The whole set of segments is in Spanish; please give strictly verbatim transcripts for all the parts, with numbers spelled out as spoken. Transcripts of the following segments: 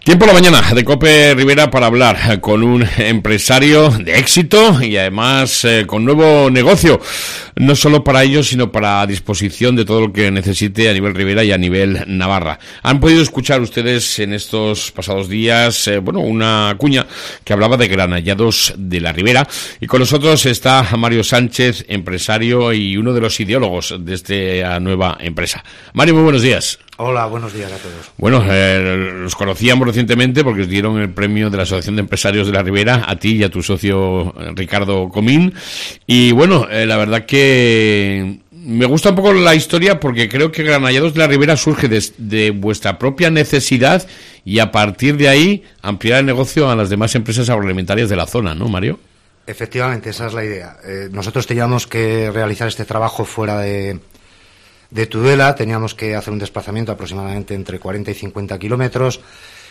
Tiempo la mañana de COPE Rivera para hablar con un empresario de éxito y además eh, con nuevo negocio, no solo para ellos sino para disposición de todo lo que necesite a nivel Rivera y a nivel Navarra. Han podido escuchar ustedes en estos pasados días, eh, bueno, una cuña que hablaba de granallados de la Ribera, y con nosotros está Mario Sánchez, empresario y uno de los ideólogos de esta nueva empresa. Mario, muy buenos días. Hola, buenos días a todos. Bueno, eh, los conocíamos recientemente porque os dieron el premio de la Asociación de Empresarios de la Ribera, a ti y a tu socio Ricardo Comín. Y bueno, eh, la verdad que me gusta un poco la historia porque creo que Granallados de la Ribera surge de, de vuestra propia necesidad y a partir de ahí ampliar el negocio a las demás empresas agroalimentarias de la zona, ¿no, Mario? Efectivamente, esa es la idea. Eh, nosotros teníamos que realizar este trabajo fuera de... de Tudela, teníamos que hacer un desplazamiento aproximadamente entre cuarenta y cincuenta kilómetros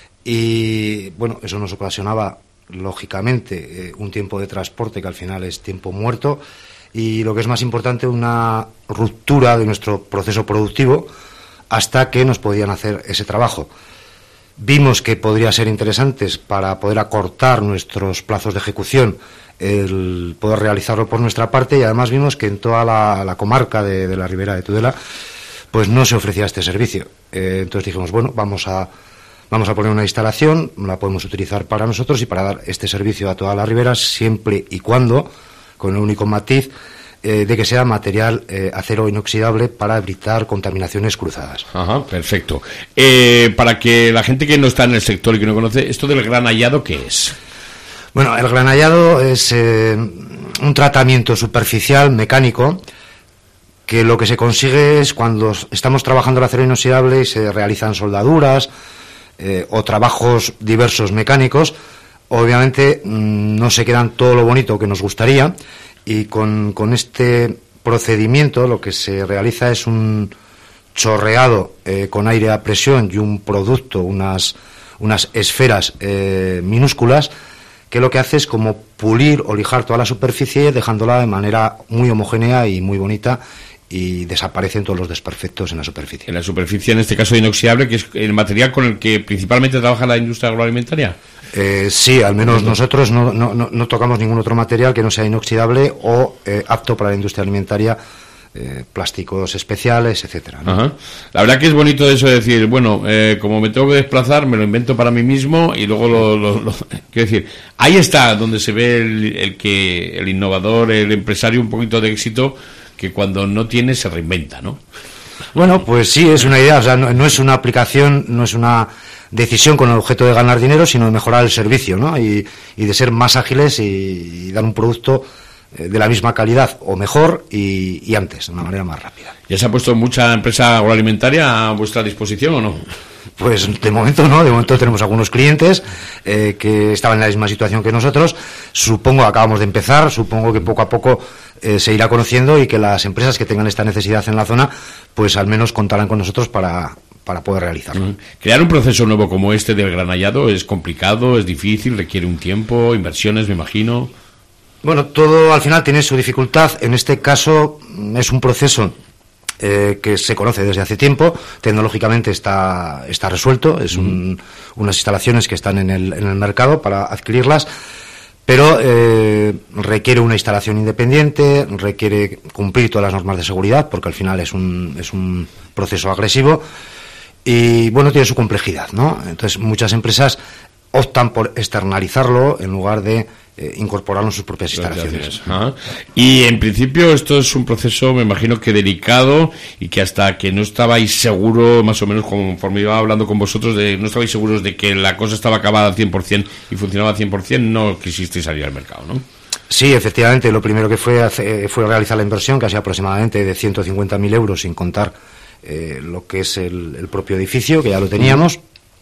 y, bueno, eso nos ocasionaba, lógicamente, eh, un tiempo de transporte que al final es tiempo muerto y, lo que es más importante, una ruptura de nuestro proceso productivo hasta que nos podían hacer ese trabajo. Vimos que podría ser interesante para poder acortar nuestros plazos de ejecución el poder realizarlo por nuestra parte, y además vimos que en toda la, la comarca de, de la Ribera de Tudela pues no se ofrecía este servicio. Eh, entonces dijimos, bueno, vamos a vamos a poner una instalación, la podemos utilizar para nosotros y para dar este servicio a toda la Ribera, siempre y cuando, con el único matiz eh, de que sea material eh, acero inoxidable para evitar contaminaciones cruzadas. Ajá, perfecto. Eh, para que la gente que no está en el sector y que no conoce, ¿esto del granallado qué es? Bueno, el granallado es eh, un tratamiento superficial mecánico que lo que se consigue es cuando estamos trabajando el acero inoxidable y se realizan soldaduras eh, o trabajos diversos mecánicos. Obviamente mmm, no se quedan todo lo bonito que nos gustaría, y con, con este procedimiento lo que se realiza es un chorreado eh, con aire a presión y un producto, unas, unas esferas eh, minúsculas, que lo que hace es como pulir o lijar toda la superficie, dejándola de manera muy homogénea y muy bonita, y desaparecen todos los desperfectos en la superficie. En la superficie, en este caso inoxidable, que es el material con el que principalmente trabaja la industria agroalimentaria. Eh, sí, al menos nosotros no, no, no, no tocamos ningún otro material que no sea inoxidable o eh, apto para la industria alimentaria. Eh, plásticos especiales, etcétera, ¿no? Ajá. La verdad que es bonito eso de decir, bueno, eh, como me tengo que desplazar, me lo invento para mí mismo y luego lo, lo, lo quiero decir, ahí está donde se ve el, el que el innovador, el empresario un poquito de éxito, que cuando no tiene se reinventa, ¿no? Bueno, pues sí, es una idea, o sea, no, no es una aplicación, no es una decisión con el objeto de ganar dinero, sino de mejorar el servicio, ¿no? Y, y de ser más ágiles y, y dar un producto de la misma calidad o mejor y, y antes, de una manera más rápida. ¿Ya se ha puesto mucha empresa agroalimentaria a vuestra disposición o no? Pues de momento no, de momento tenemos algunos clientes eh, que estaban en la misma situación que nosotros. Supongo, acabamos de empezar, supongo que poco a poco eh, se irá conociendo y que las empresas que tengan esta necesidad en la zona, pues al menos contarán con nosotros para, para poder realizarlo. Uh-huh. Crear un proceso nuevo como este del granallado es complicado, es difícil, requiere un tiempo, inversiones, me imagino. Bueno, todo al final tiene su dificultad. En este caso es un proceso eh, que se conoce desde hace tiempo. Tecnológicamente está está resuelto. Es un, unas instalaciones que están en el, en el mercado para adquirirlas, pero eh, requiere una instalación independiente, requiere cumplir todas las normas de seguridad, porque al final es un es un proceso agresivo y, bueno, tiene su complejidad, ¿no? Entonces muchas empresas optan por externalizarlo en lugar de eh, incorporarlo en sus propias instalaciones. Ajá. Y en principio esto es un proceso, me imagino que delicado, y que hasta que no estabais seguros, más o menos conforme iba hablando con vosotros, de no estabais seguros de que la cosa estaba acabada al cien por ciento y funcionaba al cien por ciento, no quisisteis salir al mercado, ¿no? Sí, efectivamente, lo primero que fue hace, fue realizar la inversión, casi aproximadamente de ciento cincuenta mil euros, sin contar eh, lo que es el, el propio edificio, que ya lo teníamos.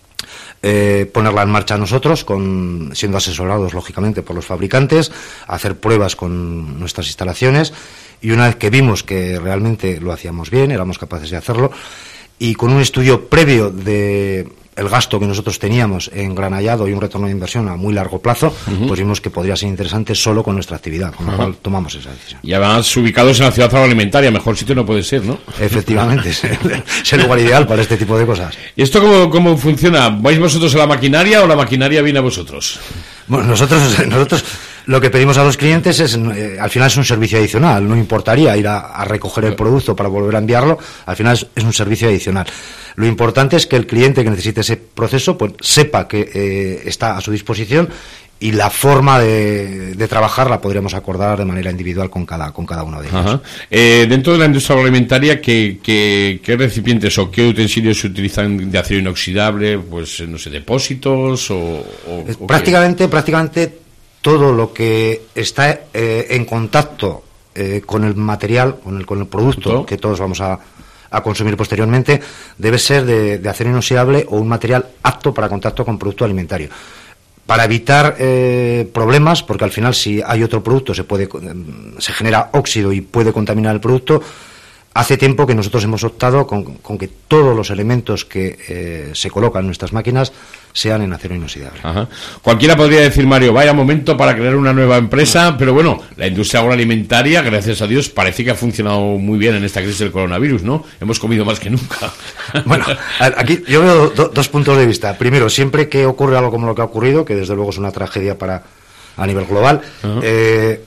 Eh, ponerla en marcha nosotros, con, siendo asesorados lógicamente por los fabricantes, hacer pruebas con nuestras instalaciones, y una vez que vimos que realmente lo hacíamos bien, éramos capaces de hacerlo, y con un estudio previo de el gasto que nosotros teníamos en granallado y un retorno de inversión a muy largo plazo, uh-huh. pues vimos que podría ser interesante solo con nuestra actividad, con lo uh-huh. cual tomamos esa decisión. Y además ubicados en la ciudad agroalimentaria, mejor sitio no puede ser, ¿no? Efectivamente, es, el, es el lugar ideal para este tipo de cosas. ¿Y esto cómo, cómo funciona? ¿Vais vosotros a la maquinaria o la maquinaria viene a vosotros? Bueno, nosotros, nosotros lo que pedimos a los clientes es, eh, al final es un servicio adicional, no importaría ir a, a recoger el producto para volver a enviarlo, al final es, es un servicio adicional. Lo importante es que el cliente que necesite ese proceso pues sepa que eh, está a su disposición y la forma de, de trabajar la podríamos acordar de manera individual con cada con cada uno de ellos. Ajá. Eh, dentro de la industria agroalimentaria, ¿qué, qué, qué recipientes o qué utensilios se utilizan de acero inoxidable? Pues, no sé, depósitos o... o, o prácticamente, qué? prácticamente todo lo que está eh, en contacto eh, con el material, con el, con el producto ¿Todo? que todos vamos a, a consumir posteriormente, debe ser de, de acero inoxidable o un material apto para contacto con producto alimentario. Para evitar eh, problemas, porque al final si hay otro producto se puede se genera óxido y puede contaminar el producto, hace tiempo que nosotros hemos optado con, con que todos los elementos que eh, se colocan en nuestras máquinas sean en acero inoxidable. Ajá. Cualquiera podría decir, Mario, vaya momento para crear una nueva empresa, pero bueno, la industria agroalimentaria, gracias a Dios, parece que ha funcionado muy bien en esta crisis del coronavirus, ¿no? Hemos comido más que nunca. Bueno, aquí yo veo do, dos puntos de vista. Primero, siempre que ocurre algo como lo que ha ocurrido, que desde luego es una tragedia para a nivel global, uh-huh. eh,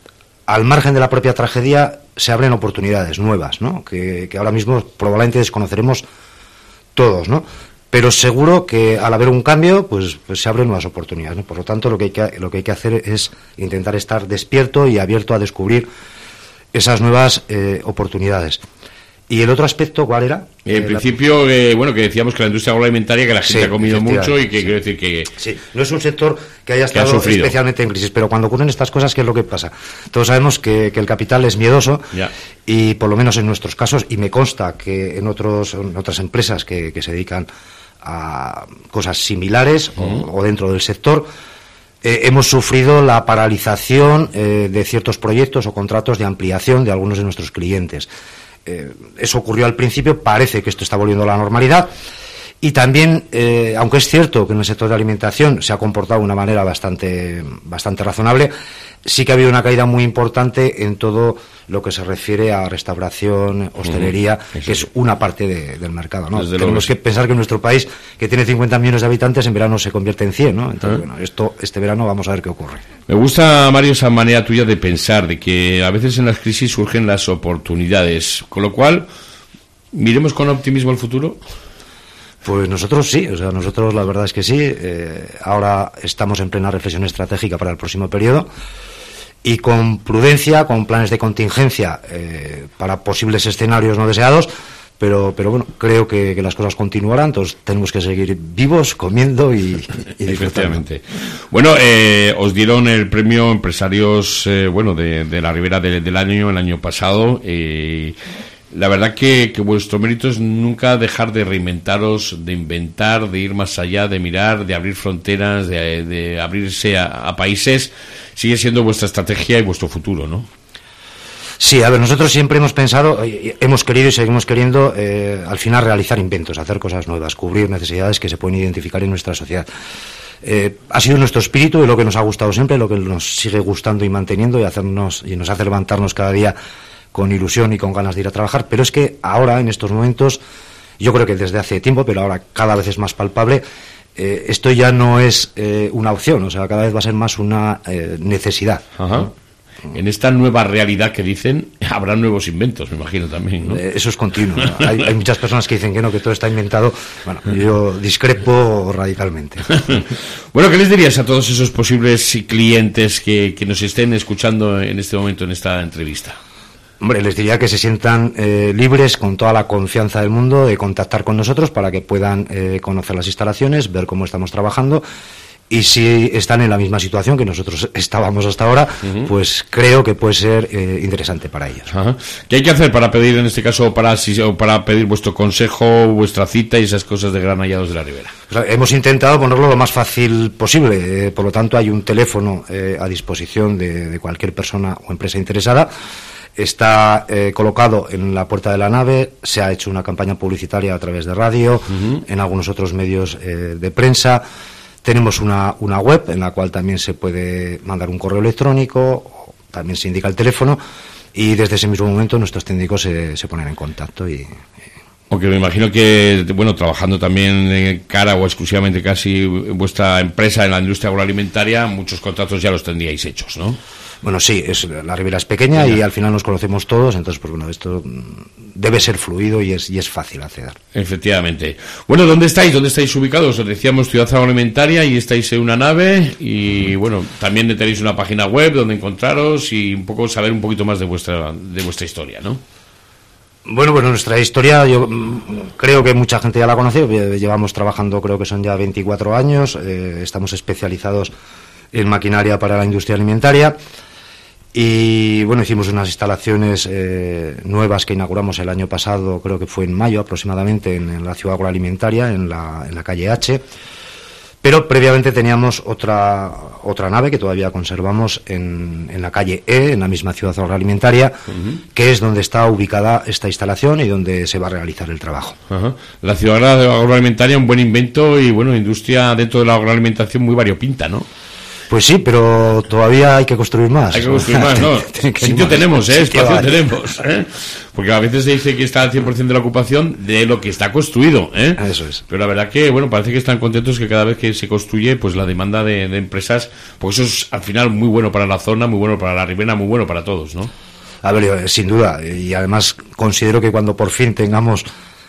al margen de la propia tragedia se abren oportunidades nuevas, ¿no? Que, que ahora mismo probablemente desconoceremos todos, ¿no? Pero seguro que al haber un cambio, pues, pues se abren nuevas oportunidades, ¿no? Por lo tanto, lo que hay que, lo que hay que hacer es intentar estar despierto y abierto a descubrir esas nuevas eh, oportunidades. ¿Y el otro aspecto cuál era? En eh, principio, la... eh, bueno, que decíamos que la industria agroalimentaria, que la gente sí, ha comido mucho y que sí. quiero decir que... Sí, no es un sector que haya estado que especialmente en crisis, pero cuando ocurren estas cosas, ¿qué es lo que pasa? Todos sabemos que, que el capital es miedoso ya. Y por lo menos en nuestros casos, y me consta que en, otros, en otras empresas que, que se dedican a cosas similares uh-huh. o, o dentro del sector, eh, hemos sufrido la paralización eh, de ciertos proyectos o contratos de ampliación de algunos de nuestros clientes. Eh, eso ocurrió al principio, parece que esto está volviendo a la normalidad y también, eh, aunque es cierto que en el sector de alimentación se ha comportado de una manera bastante, bastante razonable, sí que ha habido una caída muy importante en todo lo que se refiere a restauración, hostelería, uh-huh. que es una parte de, del mercado, ¿no? Desde Tenemos que pensar que nuestro país, que tiene cincuenta millones de habitantes, en verano se convierte en cien, ¿no? Entonces, uh-huh. bueno, esto, este verano vamos a ver qué ocurre. Me gusta, Mario, esa manera tuya de pensar, de que a veces en las crisis surgen las oportunidades, con lo cual, miremos con optimismo el futuro. Pues nosotros sí, o sea, nosotros la verdad es que sí. Eh, ahora estamos en plena reflexión estratégica para el próximo periodo y con prudencia, con planes de contingencia eh, para posibles escenarios no deseados, pero pero bueno, creo que, que las cosas continuarán, entonces tenemos que seguir vivos, comiendo y, y efectivamente. Bueno, eh, os dieron el premio Empresarios eh, bueno de, de la Ribera de, del año, el año pasado. Eh, La verdad que, que vuestro mérito es nunca dejar de reinventaros, de inventar, de ir más allá, de mirar, de abrir fronteras, de, de abrirse a, a países. Sigue siendo vuestra estrategia y vuestro futuro, ¿no? Sí, a ver, nosotros siempre hemos pensado, hemos querido y seguimos queriendo eh, al final realizar inventos, hacer cosas nuevas, cubrir necesidades que se pueden identificar en nuestra sociedad. Eh, ha sido nuestro espíritu y lo que nos ha gustado siempre, lo que nos sigue gustando y manteniendo y, hacernos, y nos hace levantarnos cada día con ilusión y con ganas de ir a trabajar, pero es que ahora, en estos momentos, yo creo que desde hace tiempo, pero ahora cada vez es más palpable, eh, esto ya no es eh, una opción, o sea, cada vez va a ser más una eh, necesidad. Ajá. ¿No? En esta nueva realidad que dicen, habrá nuevos inventos, me imagino también, ¿no? Eh, eso es continuo, ¿no? hay, hay muchas personas que dicen que no, que todo está inventado. Bueno, yo discrepo radicalmente. Bueno, ¿qué les dirías a todos esos posibles clientes que, que nos estén escuchando en este momento, en esta entrevista? Hombre, les diría que se sientan eh, libres con toda la confianza del mundo de contactar con nosotros para que puedan eh, conocer las instalaciones, ver cómo estamos trabajando y si están en la misma situación que nosotros estábamos hasta ahora, uh-huh. pues creo que puede ser eh, interesante para ellos. Ajá. ¿Qué hay que hacer para pedir, en este caso, para, para pedir vuestro consejo, vuestra cita y esas cosas de Granallados de la Ribera? O sea, hemos intentado ponerlo lo más fácil posible, eh, por lo tanto hay un teléfono eh, a disposición de, de cualquier persona o empresa interesada. está eh, colocado en la puerta de la nave, se ha hecho una campaña publicitaria a través de radio, uh-huh. en algunos otros medios eh, de prensa. Tenemos una, una web en la cual también se puede mandar un correo electrónico, también se indica el teléfono, y desde ese mismo momento nuestros técnicos se, se ponen en contacto. y, y... Aunque me imagino que, bueno, trabajando también en cara o exclusivamente casi vuestra empresa en la industria agroalimentaria, muchos contratos ya los tendríais hechos, ¿no? Bueno, sí, es, la Ribera es pequeña y al final nos conocemos todos, entonces, pues bueno, esto debe ser fluido y es y es fácil acceder. Efectivamente. Bueno, ¿dónde estáis? ¿Dónde estáis ubicados? Os decíamos Ciudad Agroalimentaria y estáis en una nave y, bueno, también tenéis una página web donde encontraros y un poco saber un poquito más de vuestra de vuestra historia, ¿no? Bueno, pues nuestra historia yo creo que mucha gente ya la conoce, llevamos trabajando, creo que son ya veinticuatro años, eh, estamos especializados en maquinaria para la industria alimentaria. Y bueno, hicimos unas instalaciones eh, nuevas que inauguramos el año pasado, creo que fue en mayo aproximadamente, en, en la ciudad agroalimentaria, en la, en la calle H. Pero previamente teníamos otra otra nave que todavía conservamos en, en la calle E, en la misma ciudad agroalimentaria, uh-huh. que es donde está ubicada esta instalación y donde se va a realizar el trabajo. Uh-huh. La ciudad agroalimentaria, un buen invento y bueno, industria dentro de la agroalimentación muy variopinta, ¿no? Pues sí, pero todavía hay que construir más. Hay que construir más, ¿no? Sitio más. tenemos, ¿eh? Espacio vale. tenemos, ¿eh? Porque a veces se dice que está al cien por ciento de la ocupación de lo que está construido, ¿eh? Eso es. Pero la verdad que, bueno, parece que están contentos que cada vez que se construye, pues la demanda de, de empresas, pues eso es al final muy bueno para la zona, muy bueno para la Ribera, muy bueno para todos, ¿no? A ver, sin duda, y además considero que cuando por fin tengamos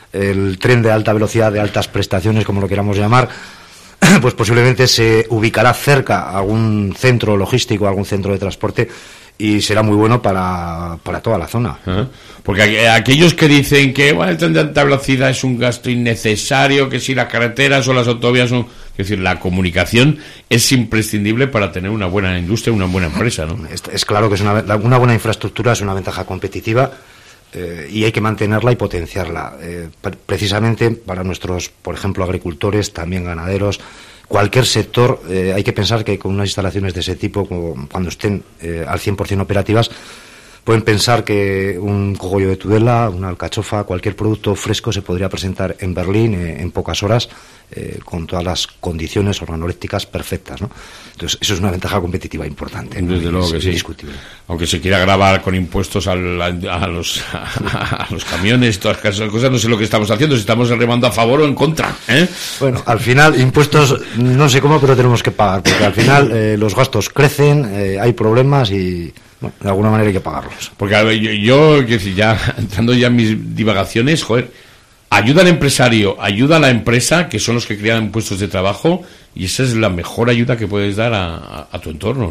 el tren de alta velocidad, de altas prestaciones, como lo queramos llamar, pues posiblemente se ubicará cerca a algún centro logístico, algún centro de transporte, y será muy bueno para, para toda la zona. Uh-huh. Porque aquellos que dicen que bueno, el tren de alta velocidad es un gasto innecesario, que si las carreteras o las autovías son... Es decir, la comunicación es imprescindible para tener una buena industria, una buena empresa, ¿no? Es, es claro que es una, una buena infraestructura es una ventaja competitiva. Eh, y hay que mantenerla y potenciarla. Eh, precisamente para nuestros, por ejemplo, agricultores, también ganaderos, cualquier sector, eh, hay que pensar que con unas instalaciones de ese tipo, como cuando estén eh, al cien por ciento operativas, pueden pensar que un cogollo de Tudela, una alcachofa, cualquier producto fresco se podría presentar en Berlín eh, en pocas horas, eh, con todas las condiciones organolépticas perfectas, ¿no? Entonces, eso es una ventaja competitiva importante, ¿no? Desde luego es, que es sí. Indiscutible. Aunque se quiera grabar con impuestos al, a, a, los, a, a los camiones, todas esas cosas, no sé lo que estamos haciendo, si estamos remando a favor o en contra, ¿eh? Bueno, al final, impuestos, no sé cómo, pero tenemos que pagar, porque al final eh, los gastos crecen, eh, hay problemas y... Bueno, de alguna manera hay que pagarlos. Porque a ver, yo, yo quiero decir, ya entrando ya en mis divagaciones, joder, ayuda al empresario, ayuda a la empresa, que son los que crean puestos de trabajo, y esa es la mejor ayuda que puedes dar a, a, a tu entorno,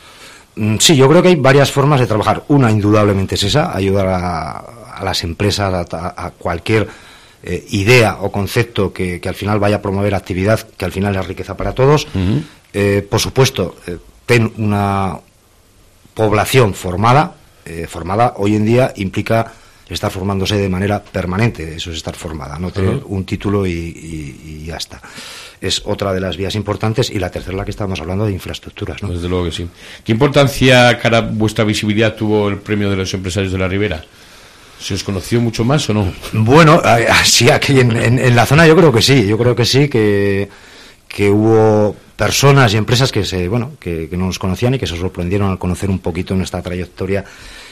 ¿no? Sí, yo creo que hay varias formas de trabajar. Una, indudablemente, es esa, ayudar a, a las empresas, a, a cualquier eh, idea o concepto que, que al final vaya a promover actividad, que al final es riqueza para todos. Uh-huh. Eh, por supuesto, eh, ten una... población formada, eh, formada hoy en día implica estar formándose de manera permanente, eso es estar formada, no tener uh-huh. un título y, y, y ya está. Es otra de las vías importantes, y la tercera, la que estábamos hablando, de infraestructuras, ¿no? Desde luego que sí. ¿Qué importancia, cara a vuestra visibilidad, tuvo el premio de los empresarios de la Ribera? ¿Se os conoció mucho más o no? Bueno, sí, aquí en, en, en la zona yo creo que sí, yo creo que sí, que, que hubo personas y empresas que se bueno que, que no nos conocían y que se sorprendieron al conocer un poquito nuestra trayectoria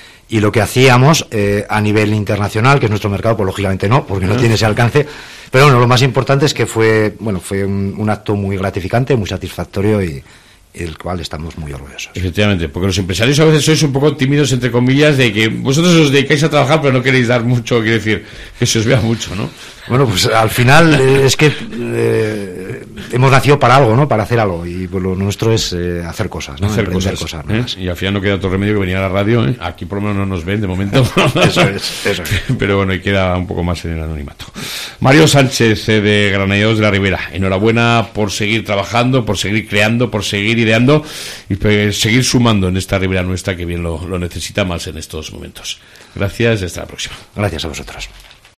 y lo que hacíamos eh, a nivel internacional, que es nuestro mercado, pues lógicamente no, porque no tiene ese alcance, pero bueno, lo más importante es que fue bueno fue un, un acto muy gratificante, muy satisfactorio y el cual estamos muy orgullosos. Efectivamente, porque los empresarios a veces sois un poco tímidos, entre comillas, de que vosotros os dedicáis a trabajar pero no queréis dar mucho, quiere decir que se os vea mucho, ¿no? Bueno, pues al final eh, es que eh, hemos nacido para algo, ¿no? Para hacer algo, y pues lo nuestro es eh, hacer cosas, ¿no? Hacer cosas, cosas ¿eh? Y al final no queda otro remedio que venir a la radio, ¿eh? Aquí por lo menos no nos ven de momento. Eso es, eso es. Pero bueno, y queda un poco más en el anonimato. Mario Sánchez, eh, de Granaderos de la Ribera, enhorabuena por seguir trabajando, por seguir creando, por seguir ideando y por seguir sumando en esta Ribera nuestra, que bien lo, lo necesita más en estos momentos. Gracias y hasta la próxima. Gracias a vosotros.